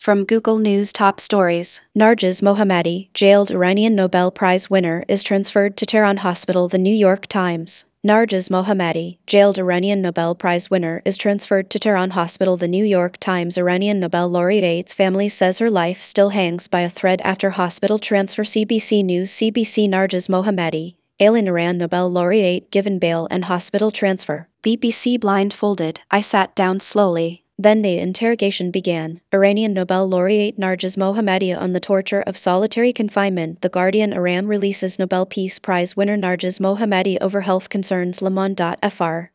From Google News top stories, Narges Mohammadi, jailed Iranian Nobel Prize winner, is transferred to Tehran Hospital. The New York Times. Narges Mohammadi, jailed Iranian Nobel Prize winner, is transferred to Tehran Hospital. The New York Times. Iranian Nobel laureate's family says her life still hangs by a thread after hospital transfer. CBC News. CBC. Narges Mohammadi, alien Iran Nobel laureate, given bail and hospital transfer. BBC. Blindfolded, I sat down slowly. Then the interrogation began. Iranian Nobel laureate Narges Mohammadi on the torture of solitary confinement. The Guardian. Iran releases Nobel Peace Prize winner Narges Mohammadi over health concerns. Le Monde.fr.